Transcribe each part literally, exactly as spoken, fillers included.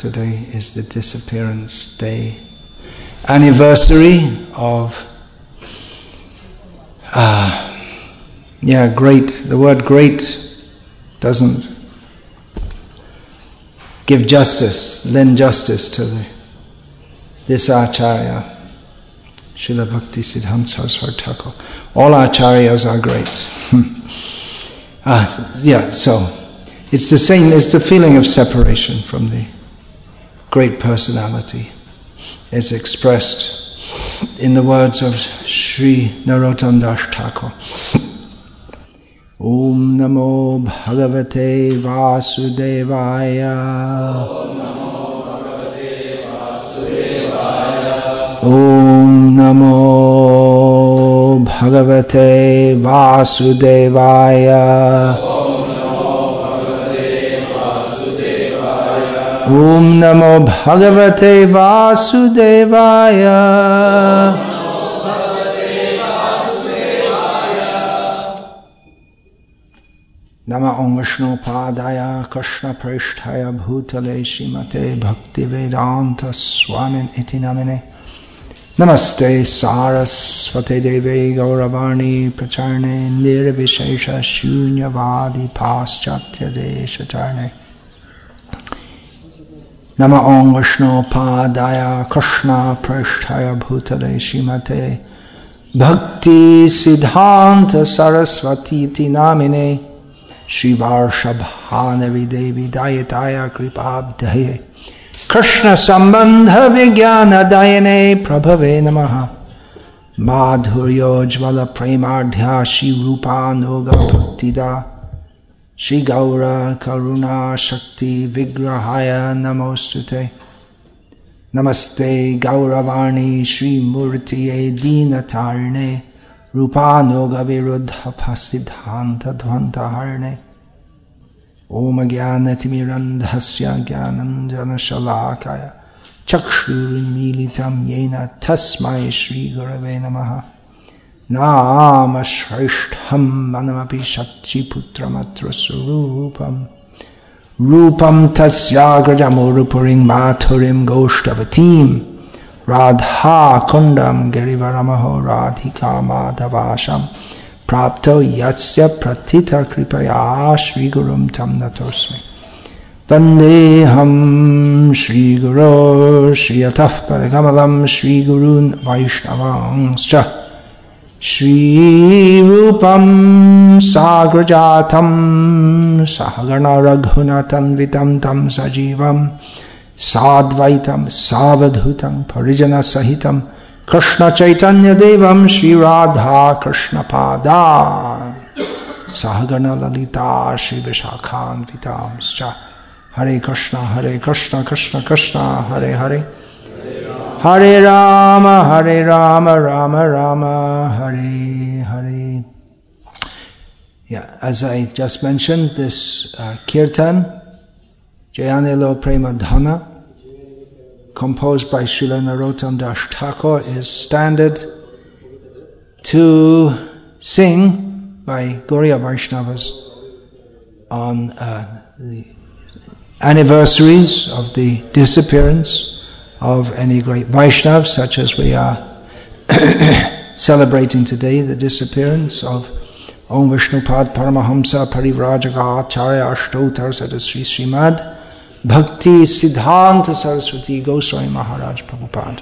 Today is the disappearance day, anniversary of, uh, yeah, great. The word great doesn't give justice, lend justice to the, this Acharya, Srila Bhakti Siddhanta Saraswati Thakur. All Acharyas are great. ah, yeah, so it's the same, it's the feeling of separation from the great personality is expressed in the words of Sri Narottam Das Thakur. Om Namo Bhagavate Vasudevaya. Om Namo Bhagavate Vasudevaya. Om Namo Bhagavate Vasudevaya. Nama Om Vishnu Padaya Krishna Prishtaya Bhutale Srimate Bhakti Vedanta Swamin Iti Namine. Namaste Saraswate Devi Gauravarni Pracharne Nirvishesha Shunyavadi Paschatya Deshatarne. Nama Om Vishnu Padaya Krishna Prishtaya Bhutale Srimate Bhakti Siddhanta Saraswati Iti Namine Shivarshabhanavi Devi Dayataya Kripabdaye Krishna Sambandha Vijnana Dayane Prabhave Namaha Madhuryojvala Premardhya Shri Rupa Noga Bhaktida Shri Gaura Karuna Shakti Vigrahaya Namostute. Namaste Gauravarni Shri Murtiye Dinatarne Rupanoga Virudha Pasidhanta Dhvanta Harne. Om Jnanatimirandhasya Jnananjana Shalakaya Chakshurmilitam Yena Tasmai Shri Gurave Namaha. Nama Shrishtham Manamapi Shakti Putramatra Surupam Rupam Tasyagrajamurupuring Mathurim Goshtavatim Radha Kundam Girivaramaho Radhika Madhavasham Prapto Yasya Pratita Kripaya Shri Gurum Tam Natosmi Vandeham Shri Guru Shri Ataf Parikamalam Shri Gurun Vaishnavangscha Shri Rupam Sagrajatam Sahagana Raghunatan Vitam Tam Sajivam Sadvaitam Savadhutam Parijana Sahitam Krishna Chaitanya Devam Shri Radha Krishna Pada Sahagana Lalita Shri Vishakhan Vitam Scha. Hare Krishna Hare Krishna Krishna Krishna Hare Hare Hare Rama, Hare Rama, Rama Rama, Hare Hare. Yeah, as I just mentioned, this uh, kirtan, Jayanilo Prema Dhana, composed by Srila Narottam Das Thakur, is standard to sing by Gauriya Vaishnavas on uh, the anniversaries of the disappearance of any great Vaishnava, such as we are celebrating today, the disappearance of Om Vishnupad Paramahamsa Parivrajaka Acharya Ashtotar Sada Sri Srimad Bhakti Siddhanta Saraswati Goswami Maharaj Prabhupada.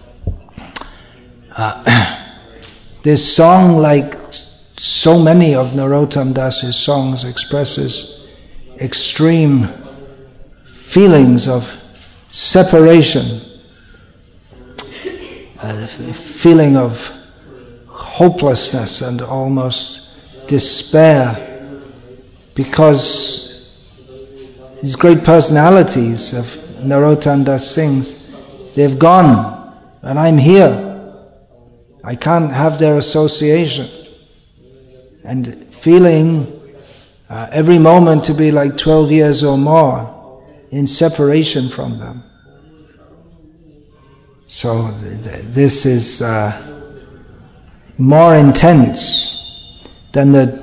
Uh, this song, like so many of Narottam Das's songs, expresses extreme feelings of separation, a feeling of hopelessness and almost despair, because these great personalities of Narottam Das sings, they've gone and I'm here. I can't have their association. And feeling uh, every moment to be like twelve years or more in separation from them. So th- th- this is uh, more intense than the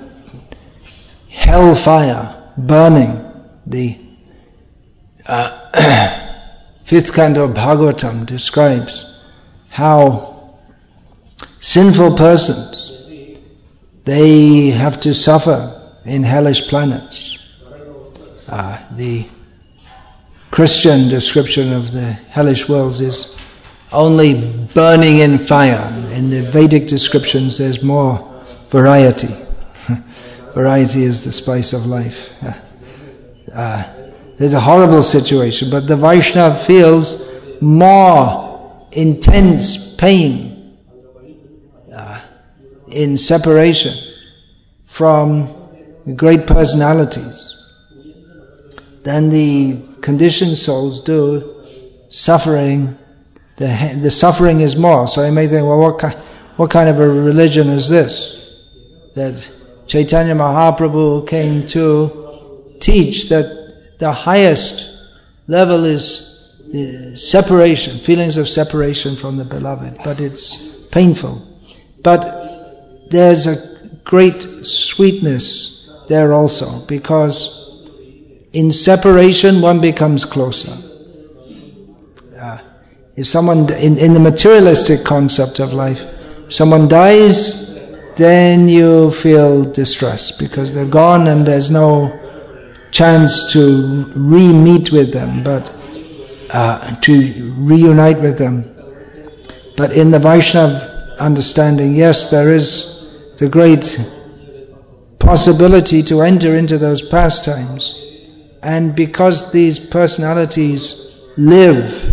hellfire burning the uh, fifth canto of Bhagavatam describes how sinful persons, they have to suffer in hellish planets. Uh, the Christian description of the hellish worlds is only burning in fire. In the Vedic descriptions there's more variety. Variety is the spice of life. Uh, there's a horrible situation, but the Vaishnava feels more intense pain uh, in separation from great personalities than the conditioned souls do. Suffering, the the suffering is more. So you may think, well, what kind, what kind of a religion is this? That Chaitanya Mahaprabhu came to teach that the highest level is the separation, feelings of separation from the beloved, but it's painful. But there's a great sweetness there also, because in separation one becomes closer. Uh, if someone, in, in the materialistic concept of life, someone dies, then you feel distress because they're gone and there's no chance to re-meet with them, but uh, to reunite with them. But in the Vaishnava understanding, yes, there is the great possibility to enter into those pastimes. And because these personalities live,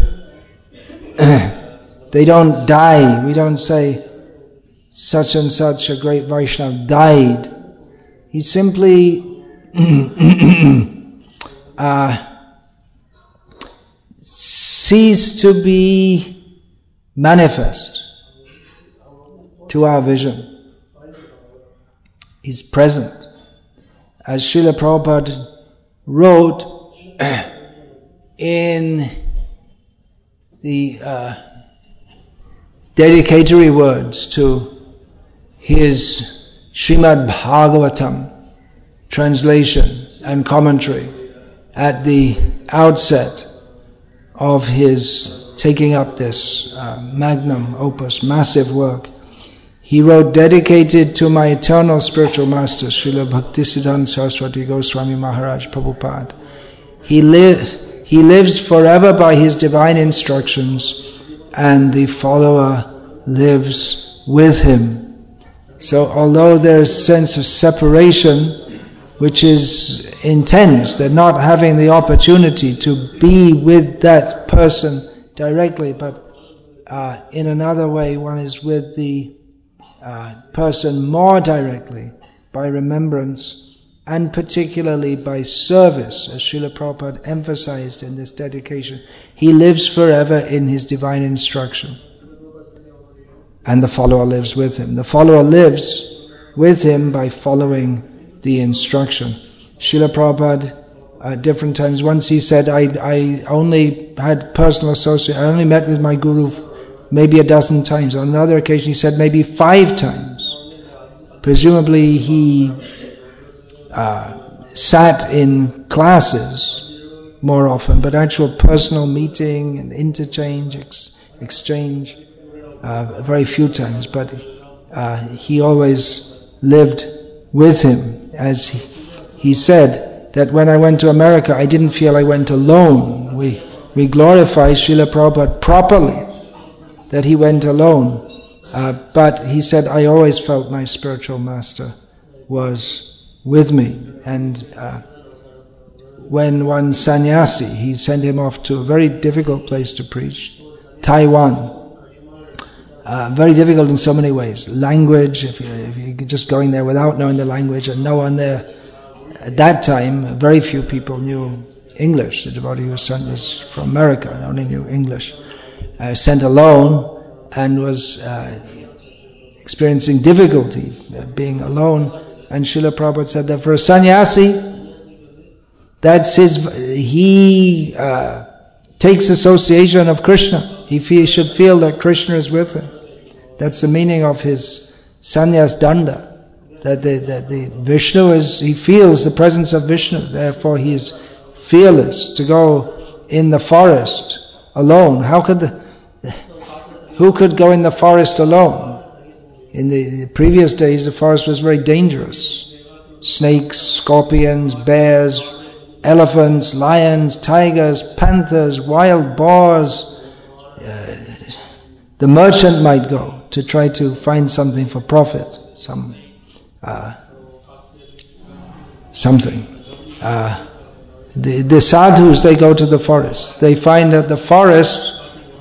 they don't die. We don't say, such and such a great Vaishnava died. He simply uh, ceased to be manifest to our vision. He's present. As Srila Prabhupada wrote in the uh, dedicatory words to his Srimad Bhagavatam translation and commentary at the outset of his taking up this uh, magnum opus, massive work. He wrote, dedicated to my eternal spiritual master, Srila Bhaktisiddhanta Saraswati Goswami Maharaj Prabhupada. He lives, he lives forever by his divine instructions, and the follower lives with him. So although there's a sense of separation, which is intense, they're not having the opportunity to be with that person directly, but uh, in another way one is with the uh, person more directly by remembrance and particularly by service, as Srila Prabhupada emphasized in this dedication. He lives forever in his divine instruction, and the follower lives with him. The follower lives with him by following the instruction. Srila Prabhupada, at different times, once he said, I, I only had personal association, I only met with my guru maybe a dozen times. On another occasion he said maybe five times. Presumably he uh, sat in classes more often, but actual personal meeting and interchange, ex- exchange, uh, very few times. But uh, he always lived with him. As he, he said that when I went to America, I didn't feel I went alone. We we glorify Srila Prabhupada properly, that he went alone. Uh, but he said, I always felt my spiritual master was with me. And uh, when one sannyasi, he sent him off to a very difficult place to preach, Taiwan. Uh, very difficult in so many ways. Language, if, you, if you're just going there without knowing the language, and no one there. At that time, very few people knew English. The devotee who was sent was from America and only knew English. Uh, sent alone and was uh, experiencing difficulty uh, being alone. And Srila Prabhupada said that for a sannyasi, that's his, he uh, takes association of Krishna. He feel, should feel that Krishna is with him. That's the meaning of his sannyas danda. That the, that the Vishnu is, he feels the presence of Vishnu, therefore he is fearless to go in the forest alone. How could the, who could go in the forest alone? In the, the previous days, the forest was very dangerous. Snakes, scorpions, bears, elephants, lions, tigers, panthers, wild boars. Uh, the merchant might go to try to find something for profit, some uh, something. Uh, the, the sadhus, they go to the forest. They find that the forest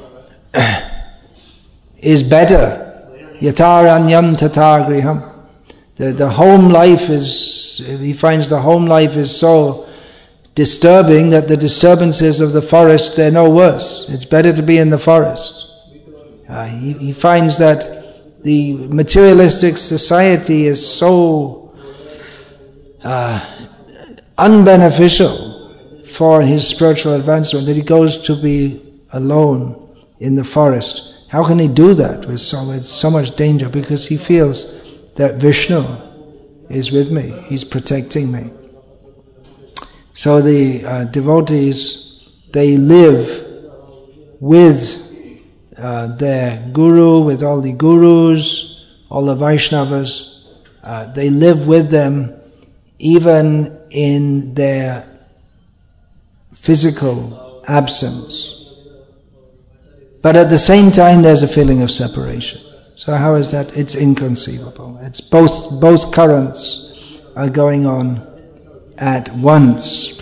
is better. Yataranyam tata griham. The, the home life is, he finds the home life is so disturbing that the disturbances of the forest, they're no worse. It's better to be in the forest. Uh, he, he finds that the materialistic society is so uh, unbeneficial for his spiritual advancement that he goes to be alone in the forest. How can he do that with so, with so much danger? Because he feels that Vishnu is with me, he's protecting me. So the uh, devotees, they live with uh, their guru, with all the gurus, all the Vaishnavas. Uh, they live with them even in their physical absence. But at the same time, there's a feeling of separation. So how is that? It's inconceivable. It's both both currents are going on at once.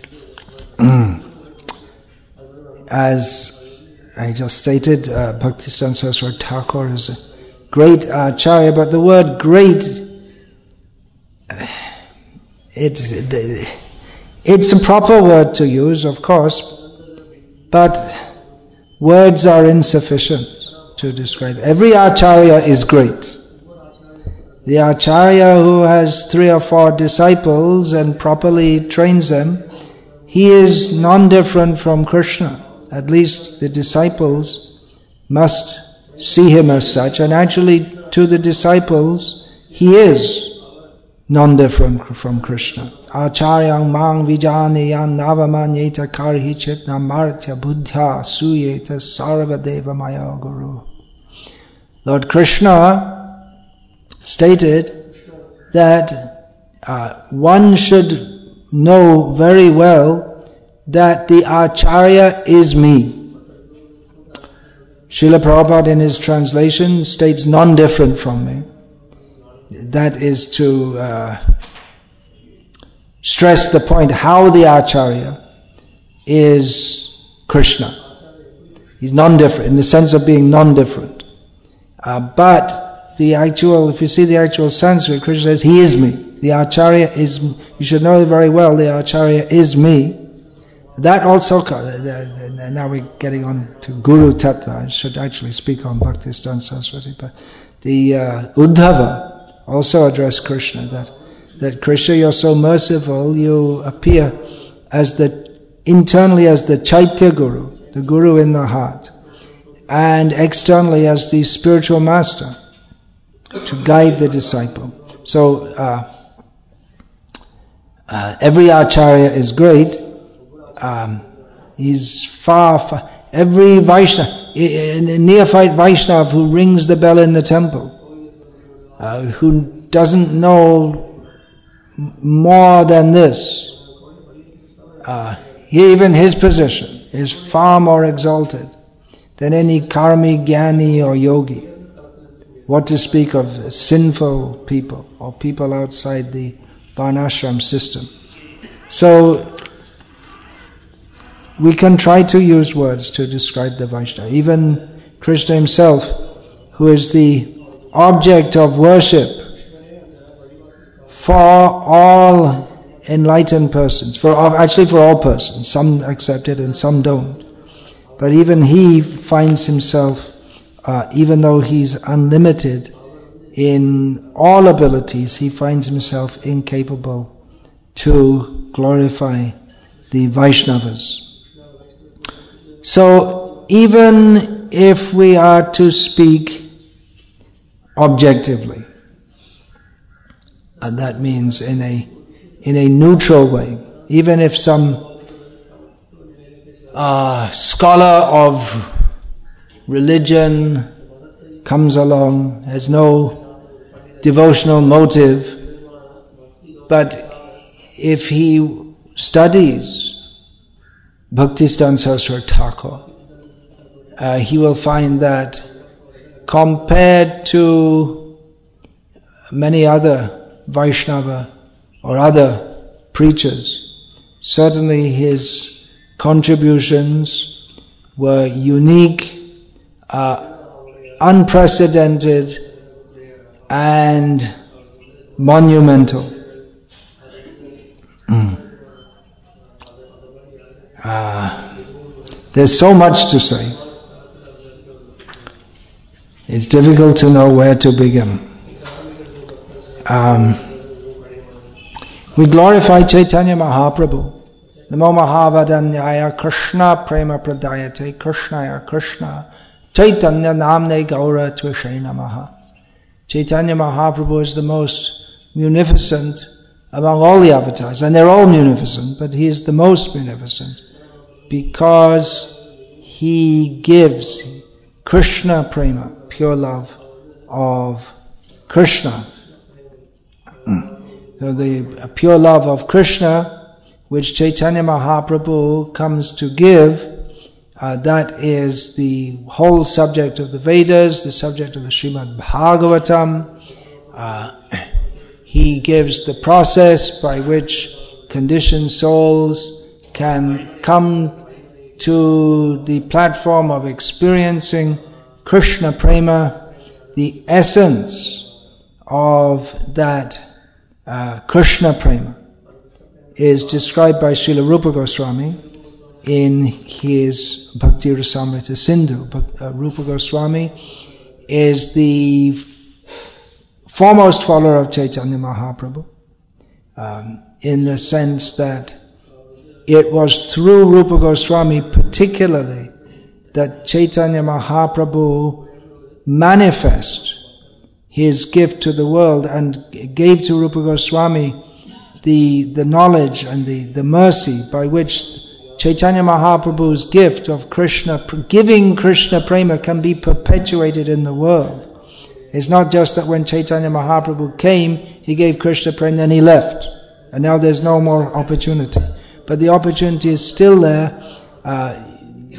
As I just stated, uh, Bhaktisiddhanta Saraswati Thakur is a great acharya, but the word great, uh, it's, it's a proper word to use, of course, but words are insufficient to describe. Every acharya is great. The acharya who has three or four disciples and properly trains them, he is non-different from Krishna. At least the disciples must see him as such, and actually to the disciples he is non-different from Krishna. Acharyang mang vijaneyan navamanyeta karhi chitna martya buddha suyeta sarvadeva maya guru. Lord Krishna stated that uh, one should know very well that the acharya is me. Srila Prabhupada in his translation states non-different from me. That is to uh, stress the point how the acharya is Krishna. He's non-different in the sense of being non-different. Uh, but the actual, if you see the actual Sanskrit, Krishna says, he is me. The acharya is, you should know very well, the acharya is me. That also, now we're getting on to Guru Tattva. I should actually speak on Bhaktisiddhanta Saraswati, but the uh, Uddhava also addressed Krishna, that, that Krishna, you're so merciful, you appear as the, internally as the Chaitya Guru, the Guru in the heart, and externally as the spiritual master to guide the disciple. So, uh, uh, every acharya is great. Um, he's far, far, every Vaishnava, a neophyte Vaishnava who rings the bell in the temple, uh, who doesn't know more than this, uh, even his position is far more exalted than any karmi, jnani or yogi. What to speak of sinful people or people outside the varnashram system. So, we can try to use words to describe the Vaishnava. Even Krishna himself, who is the object of worship for all enlightened persons, for actually for all persons. Some accept it and some don't. But even he finds himself, uh, even though he's unlimited in all abilities, he finds himself incapable to glorify the Vaishnavas. So, even if we are to speak objectively, and that means in a in a neutral way, even if some uh, scholar of religion comes along, has no devotional motive, but if he studies Bhaktisiddhanta Saraswati Thakur, uh, he will find that compared to many other Vaishnava or other preachers, certainly his contributions were unique, uh, unprecedented, and monumental. Mm. Uh, there's so much to say. It's difficult to know where to begin. Um, we glorify Chaitanya Mahaprabhu. Namo Mahavadanyaya Krishna Prema Pradayate Krishnaya Krishna Chaitanya Namne Gaura Tvishay Namaha. Chaitanya Mahaprabhu is the most munificent among all the avatars, and they're all munificent, but he is the most munificent because he gives Krishna Prema, pure love of Krishna. So the pure love of Krishna, which Chaitanya Mahaprabhu comes to give, uh, that is the whole subject of the Vedas, the subject of the Srimad Bhagavatam. Uh, he gives the process by which conditioned souls can come to the platform of experiencing Krishna Prema, the essence of that uh, Krishna Prema is described by Srila Rupa Goswami in his Bhakti Rasamrita Sindhu. But, uh, Rupa Goswami is the f- foremost follower of Chaitanya Mahaprabhu, um, in the sense that it was through Rupa Goswami particularly that Chaitanya Mahaprabhu manifest his gift to the world and gave to Rupa Goswami the, the knowledge and the, the mercy by which Chaitanya Mahaprabhu's gift of Krishna, giving Krishna Prema, can be perpetuated in the world. It's not just that when Chaitanya Mahaprabhu came, he gave Krishna Prema, then he left, and now there's no more opportunity. But the opportunity is still there, uh,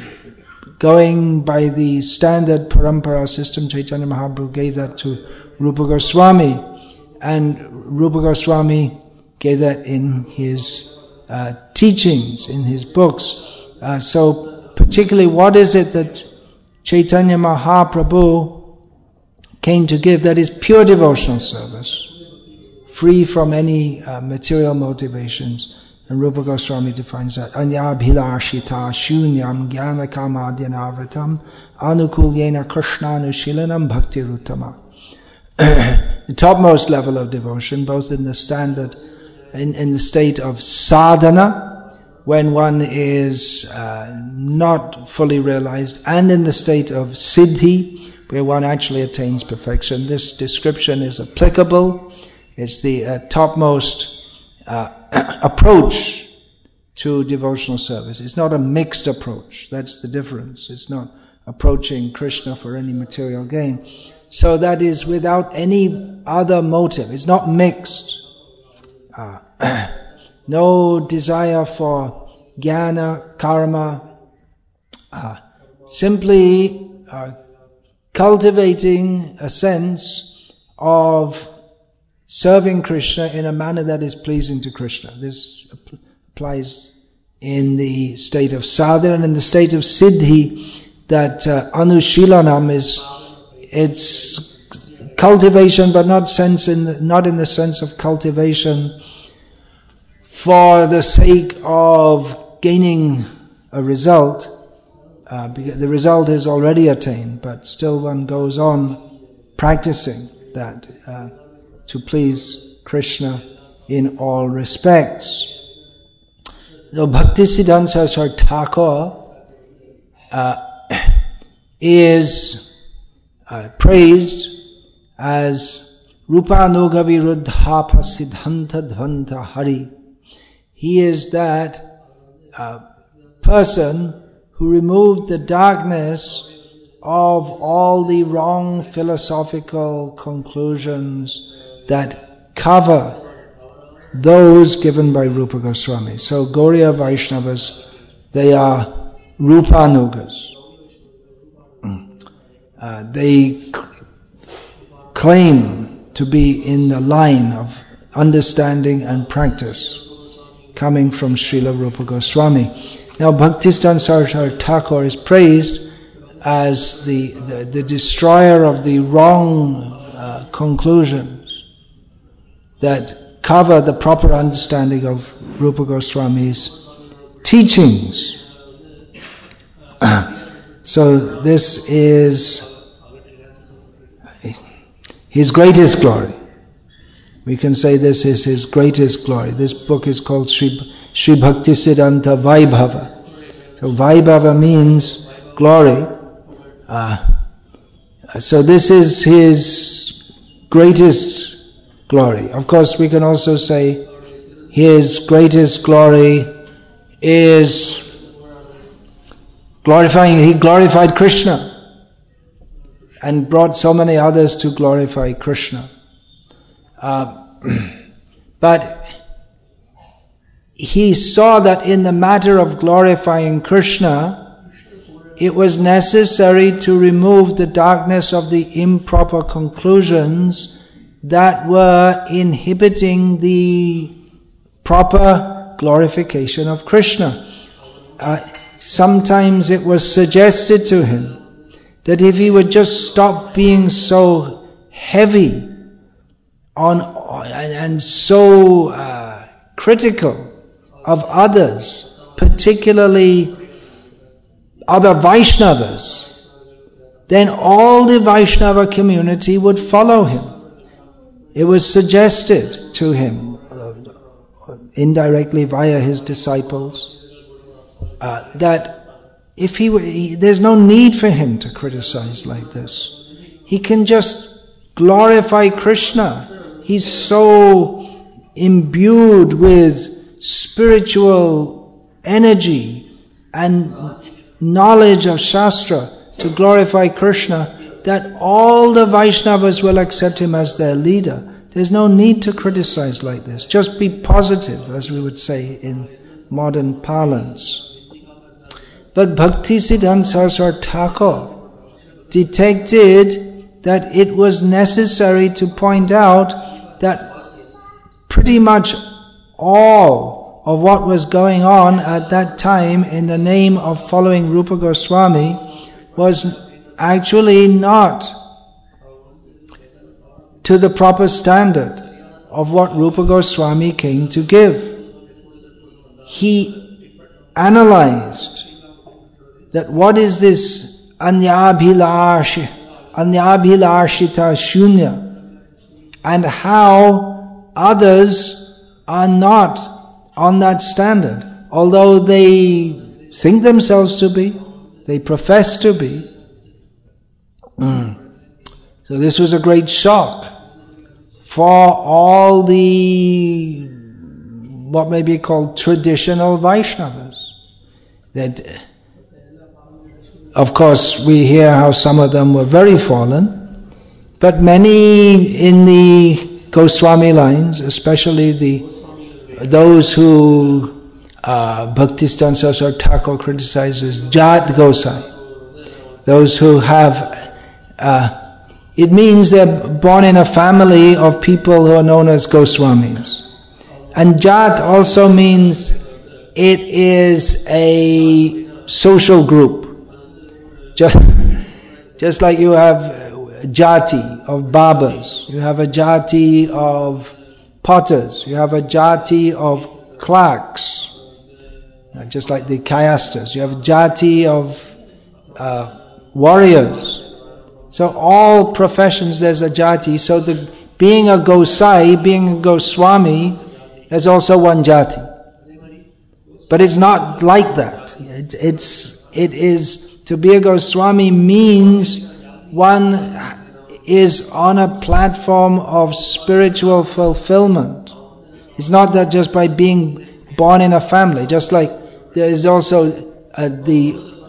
going by the standard parampara system. Chaitanya Mahaprabhu gave that to Rupa Goswami, and Rupa Goswami gave that in his uh, teachings, in his books. Uh, so particularly, what is it that Chaitanya Mahaprabhu came to give? That is pure devotional service, free from any uh, material motivations. And Rupa Goswami defines that. Anyabhilashita shunyam jnana kamadyanavritam anukulyena krishnanushilanam bhakti rutama. The topmost level of devotion, both in the standard, in, in the state of sadhana, when one is uh, not fully realized, and in the state of siddhi, where one actually attains perfection. This description is applicable. It's the uh, topmost uh, approach to devotional service. It's not a mixed approach. That's the difference. It's not approaching Krishna for any material gain. So that is without any other motive. It's not mixed. Uh, no desire for jnana, karma. Uh, simply uh, cultivating a sense of serving Krishna in a manner that is pleasing to Krishna. This applies in the state of sadhana, and in the state of siddhi, that uh, anushilanam is, it's cultivation, but not sense in the, not in the sense of cultivation for the sake of gaining a result, uh, because the result is already attained, but still one goes on practicing that uh, to please Krishna in all respects. So Bhaktisiddhanta Saraswati Thakur uh, is uh, praised as Rupanuga Viruddha Siddhanta Dvanta Hari. He is that uh, person who removed the darkness of all the wrong philosophical conclusions that cover those given by Rupa Goswami. So Gauriya Vaishnavas, they are Rupanugas. Uh, they c- claim to be in the line of understanding and practice coming from Srila Rupa Goswami. Now Bhaktisiddhanta Saraswati Thakur is praised as the, the, the destroyer of the wrong uh, conclusions that cover the proper understanding of Rupa Goswami's teachings. So this is his greatest glory. We can say this is his greatest glory. This book is called Sri, Sri Bhaktisiddhanta Vaibhava. So Vaibhava means glory. Uh, so this is his greatest glory. Of course, we can also say his greatest glory is glorifying, he glorified Krishna and brought so many others to glorify Krishna. Uh, but he saw that in the matter of glorifying Krishna, it was necessary to remove the darkness of the improper conclusions that were inhibiting the proper glorification of Krishna. Uh, sometimes it was suggested to him that if he would just stop being so heavy on and, and so uh, critical of others, particularly other Vaishnavas, then all the Vaishnava community would follow him. It was suggested to him, uh, indirectly via his disciples, uh, that if he, were, he, there's no need for him to criticize like this. He can just glorify Krishna. He's so imbued with spiritual energy and knowledge of Shastra to glorify Krishna that all the Vaishnavas will accept him as their leader. There's no need to criticize like this. Just be positive, as we would say in modern parlance. But Bhaktisiddhanta Saraswati Thakur detected that it was necessary to point out that pretty much all of what was going on at that time in the name of following Rupa Goswami was actually not to the proper standard of what Rupa Goswami came to give. He analyzed that what is this anyabhilashi, anyabhilashita shunya, and how others are not on that standard, although they think themselves to be, they profess to be. Mm. So this was a great shock for all the, what may be called traditional Vaishnavas. That, of course, we hear how some of them were very fallen, but many in the Goswami lines, especially the those who uh, Bhaktisiddhanta Saraswati Thakur criticizes Jat Gosai, those who have Uh, it means they're born in a family of people who are known as Goswamis. And Jat also means it is a social group. Just, just like you have a jati of Babas, you have a jati of potters, you have a jati of clerks, just like the Kayastas, you have a jati of uh, warriors. So all professions there's a jati. So the being a Gosai, being a Goswami, there's also one jati. But it's not like that. It, it's it is to be a Goswami means one is on a platform of spiritual fulfillment. It's not that just by being born in a family. Just like there is also uh, the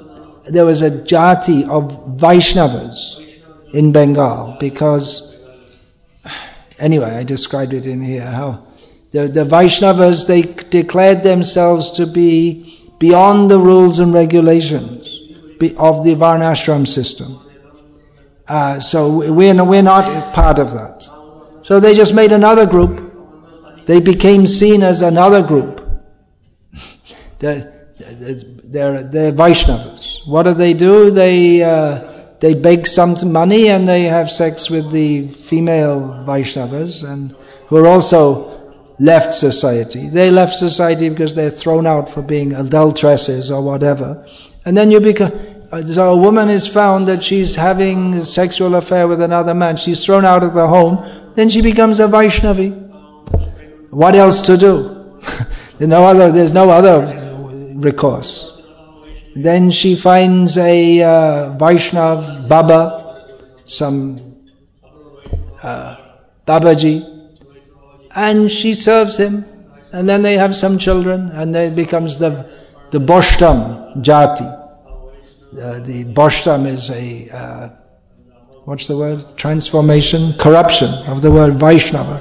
there was a jati of Vaishnavas in Bengal, because, anyway, I described it in here, how the, the Vaishnavas, they declared themselves to be beyond the rules and regulations of the Varnashram system. Uh, so we're, we're not part of that. So they just made another group. They became seen as another group. they're, they're, they're Vaishnavas. What do they do? They uh, they beg some money and they have sex with the female Vaishnavas, and who are also left society. They left society because they're thrown out for being adulteresses or whatever. And then you become... So a woman is found that she's having a sexual affair with another man. She's thrown out of the home. Then she becomes a Vaishnavi. What else to do? there's no other. There's no other recourse. Then she finds a uh, Vaishnav Baba, some uh, Babaji, and she serves him. And then they have some children, and then it becomes the the Boshtam Jati. Uh, the Boshtam is a, uh, what's the word? Transformation, corruption of the word Vaishnava.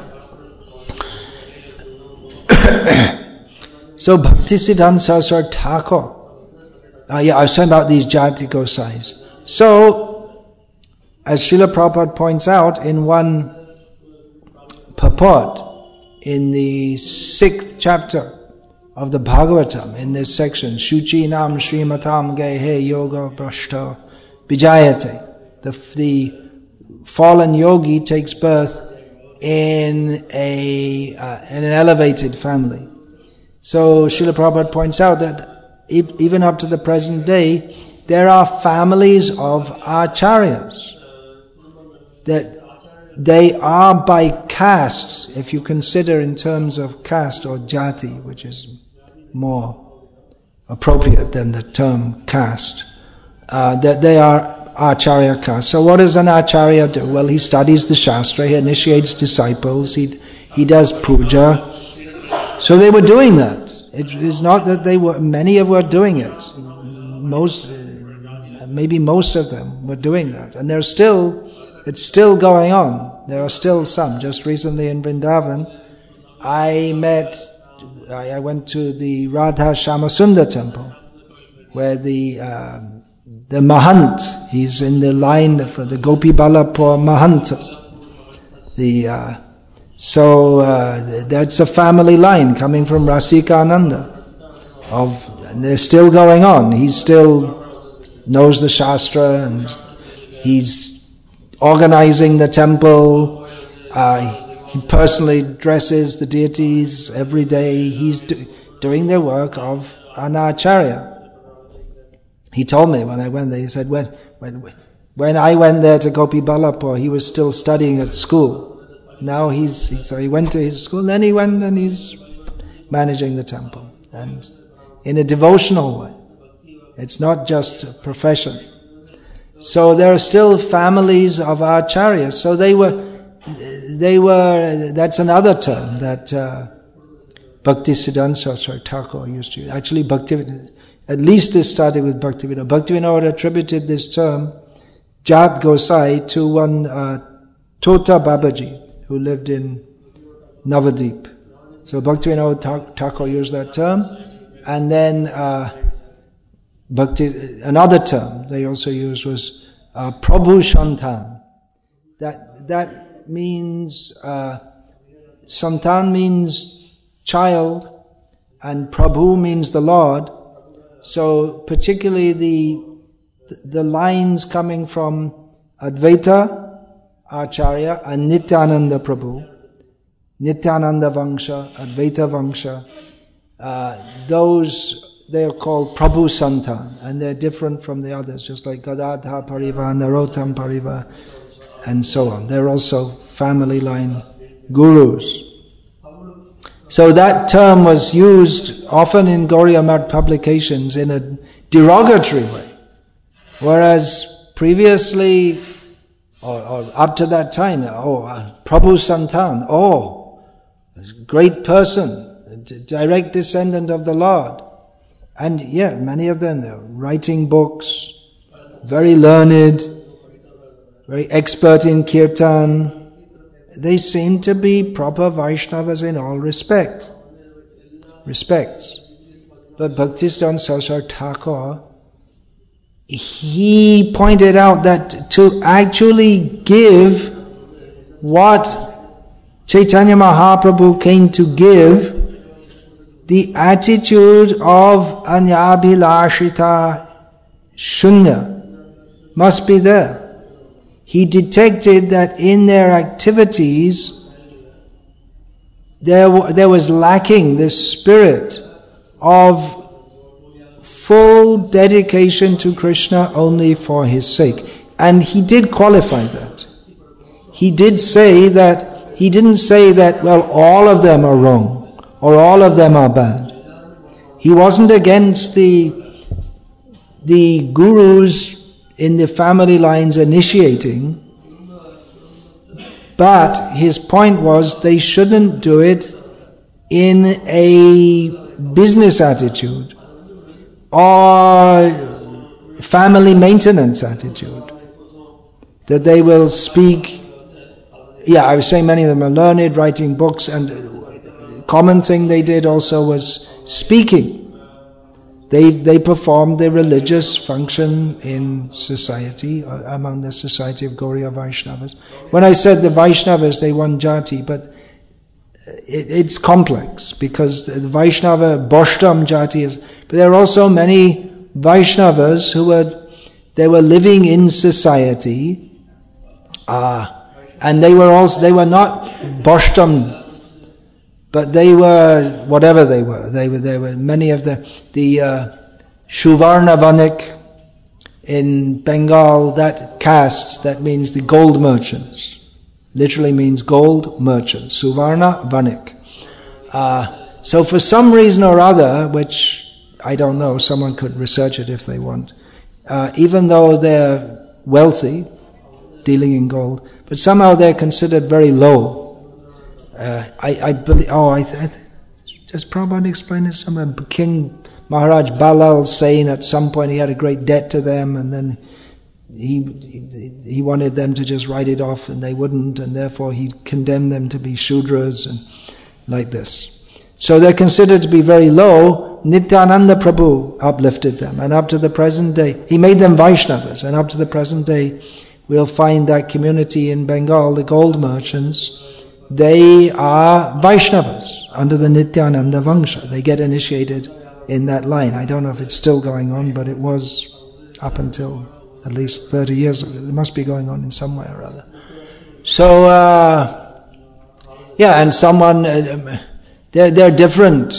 So Bhaktisiddhanta Saraswati Thakur, uh, yeah, I was talking about these Jati Gosais. So, as Srila Prabhupada points out in one purport, in the sixth chapter of the Bhagavatam, in this section, Shuchi Nam Srimatam Gehe Yoga Brashta Vijayate. The, the fallen yogi takes birth in a uh, in an elevated family. So Srila Prabhupada points out that e- even up to the present day, there are families of acharyas. That they are by castes, if you consider in terms of caste or jati, which is more appropriate than the term caste, uh, that they are acharya caste. So what does an acharya do? Well, he studies the Shastra, he initiates disciples, he he does puja. So they were doing that. It is not that they were, many of them were doing it. Most, maybe most of them were doing that. And there's still, it's still going on. There are still some. Just recently in Vrindavan, I met, I went to the Radha Shamasundar temple, where the uh, the Mahant, he's in the line for the Gopi Balapur Mahantas. The uh, so uh, that's a family line coming from Rasika Ananda. Of and they're still going on. He still knows the Shastra and he's organizing the temple. Uh, he personally dresses the deities every day. He's do, doing the work of an acharya. He told me when I went there, he said, when when when I went there to Gopi Balapur, he was still studying at school. Now he's, he, so he went to his school, then he went and he's managing the temple. And in a devotional way. It's not just a profession. So there are still families of acharyas. So they were, they were, that's another term that uh, Bhaktisiddhanta Saraswati Thakur used to use. Actually, Bhaktivinoda, at least this started with Bhaktivinoda. Bhaktivinoda attributed this term, Jat Gosai, to one uh, Tota Babaji, who lived in Navadip. So Bhaktivinoda Thakur used that term. And then uh, Bhakti, another term they also used was uh, Prabhu Santan. That, that means, uh, Santan means child, and Prabhu means the Lord. So particularly the the lines coming from Advaita Acharya and Nityananda Prabhu, Nityananda Vangsha, Advaita Vangsha, uh, those they are called Prabhu Santan, and they're different from the others, just like Gadadha Pariva, Narottam Pariva, and so on. They're also family line gurus. So that term was used often in Gauriya Math publications in a derogatory way, whereas previously, or, or up to that time, oh, uh, Prabhu Santan, oh, great person, direct descendant of the Lord. And yeah, many of them, they're writing books, very learned, very expert in kirtan. They seem to be proper Vaishnavas in all respect, respects. But Bhaktisiddhanta Saraswati Thakur, he pointed out that to actually give what Chaitanya Mahaprabhu came to give, the attitude of anyabhilashita shunya must be there. He detected that in their activities there, there was lacking this spirit of full dedication to Krishna only for his sake. And he did qualify that. He did say that, he didn't say that, well, all of them are wrong, or all of them are bad. He wasn't against the, the gurus in the family lines initiating, but his point was they shouldn't do it in a business attitude or family maintenance attitude, that they will speak. Yeah, I was saying many of them are learned, writing books, and a common thing they did also was speaking. They they performed the religious function in society, among the society of Gauriya Vaishnavas. When I said the Vaishnavas, they one jati, but it, it's complex, because the Vaishnava Boshtam jati is, but there are also many Vaishnavas who were, they were living in society, uh, and they were also, they were not Boshtam, but they were whatever they were. They were they were many of the the uh, Shuvarna Vanik in Bengal, that caste, that means the gold merchants. Literally means gold merchants. Suvarna Vanik. Uh, so for some reason or other, which I don't know, someone could research it if they want, uh, even though they're wealthy, dealing in gold, but somehow they're considered very low. Uh, I, I believe, oh, I, th- I th- does Prabhupada explain it somewhere? King Maharaj Balal saying at some point he had a great debt to them, and then he, he he wanted them to just write it off, and they wouldn't, and therefore he condemned them to be Shudras, and like this. So they're considered to be very low. Nityananda Prabhu uplifted them, and up to the present day, he made them Vaishnavas, and up to the present day, we'll find that community in Bengal, the gold merchants, they are Vaishnavas under the Nityananda Vangsha. They get initiated in that line. I don't know if it's still going on, but it was up until at least thirty years ago. It must be going on in some way or other. So, uh, yeah, and someone, uh, there, there are different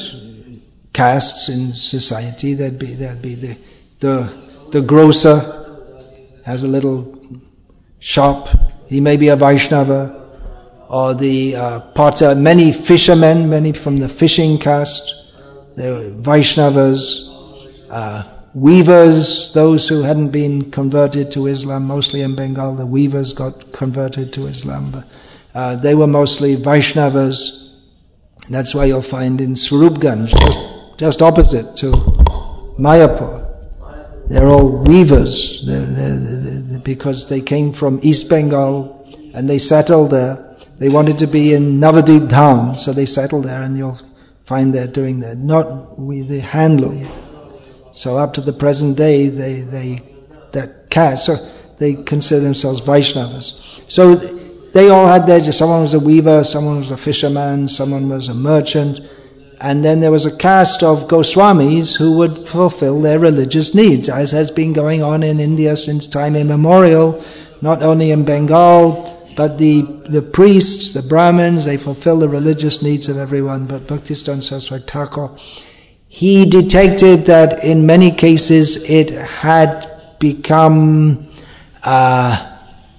castes in society. There'd be, there'd be the, the, the grocer has a little shop. He may be a Vaishnava. Or the uh, potter, many fishermen, many from the fishing caste, they were Vaishnavas, uh, weavers, those who hadn't been converted to Islam, mostly in Bengal, the weavers got converted to Islam, but uh, they were mostly Vaishnavas. That's why you'll find in Swarupganj, just, just opposite to Mayapur, they're all weavers, they're, they're, they're, because they came from East Bengal and they settled there. They wanted to be in Navadvip Dham, so they settled there, and you'll find they're doing that. Not with the handloom. So up to the present day, they, they, that caste, so they consider themselves Vaishnavas. So they all had their, someone was a weaver, someone was a fisherman, someone was a merchant, and then there was a caste of Goswamis who would fulfill their religious needs, as has been going on in India since time immemorial, not only in Bengal, but the, the priests, the Brahmins, they fulfill the religious needs of everyone. But Bhaktisiddhanta Saraswati Thakur, he detected that in many cases it had become uh,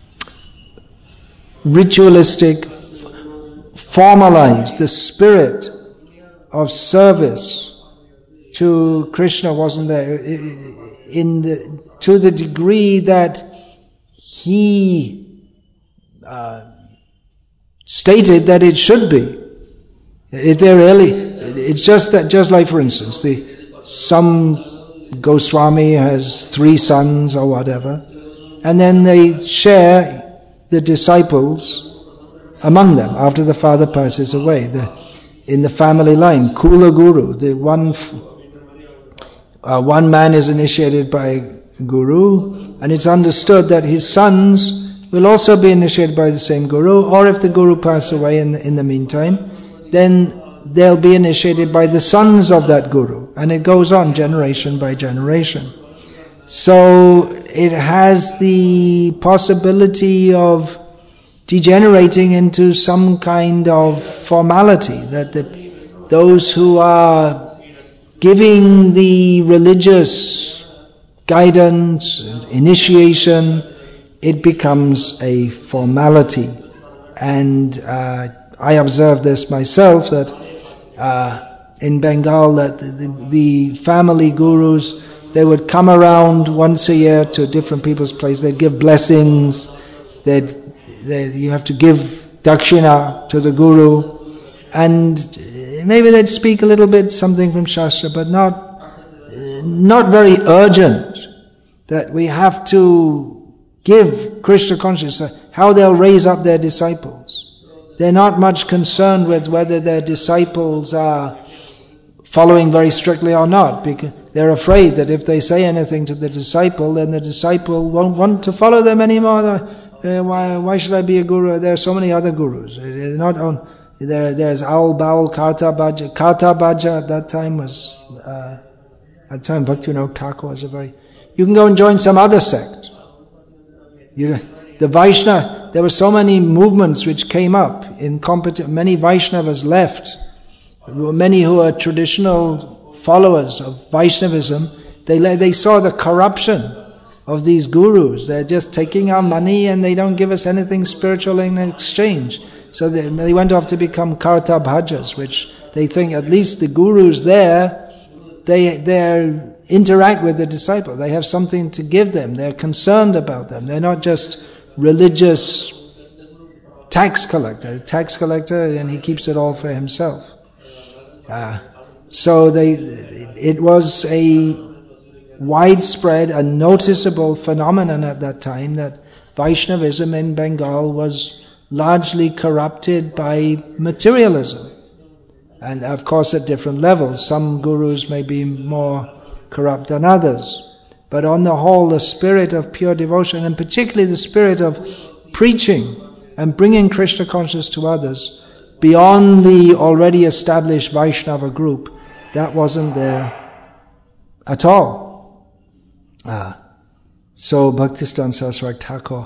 ritualistic, formalized. The spirit of service to Krishna wasn't there in the, to the degree that he Uh, stated that it should be. If they're really, it's just that, just like for instance, the some Goswami has three sons or whatever, and then they share the disciples among them after the father passes away. The, in the family line, Kula Guru, the one uh, one man is initiated by Guru, and it's understood that his sons will also be initiated by the same Guru, or if the Guru passes away in the, in the meantime, then they'll be initiated by the sons of that Guru, and it goes on generation by generation. So it has the possibility of degenerating into some kind of formality, that the, those who are giving the religious guidance, initiation, it becomes a formality. And uh, I observed this myself, that uh, in Bengal, that the, the, the family gurus, they would come around once a year to different people's place. They'd give blessings. They'd, they'd, you have to give dakshina to the guru, and maybe they'd speak a little bit something from Shastra, but not not very urgent. That we have to give Krishna consciousness, how they'll raise up their disciples. They're not much concerned with whether their disciples are following very strictly or not, because they're afraid that if they say anything to the disciple, then the disciple won't want to follow them anymore. Uh, why, why should I be a guru? There are so many other gurus. They're not on, there, there's Aul Baul, Karta Bhaja. Karta Bhaja at that time was, uh, at the time Bhaktivinoda Thakur was a very, you can go and join some other sect. You, the Vaishnava, there were so many movements which came up in competition. Many Vaishnavas left. There were many who are traditional followers of Vaishnavism. They they saw the corruption of these gurus. They're just taking our money and they don't give us anything spiritual in exchange. So they, they went off to become Karta Bhajas, which they think at least the gurus there, they they interact with the disciple. They have something to give them. They're concerned about them. They're not just religious tax collector. A tax collector, and he keeps it all for himself. Uh, so they, it was a widespread and noticeable phenomenon at that time that Vaishnavism in Bengal was largely corrupted by materialism. And of course at different levels. Some gurus may be more corrupt than others. But on the whole, the spirit of pure devotion, and particularly the spirit of preaching and bringing Krishna consciousness to others, beyond the already established Vaishnava group, that wasn't there at all. Ah. So Bhaktisiddhanta Saraswati Thakur,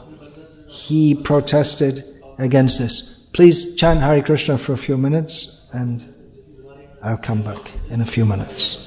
he protested against this. Please chant Hare Krishna for a few minutes, and I'll come back in a few minutes.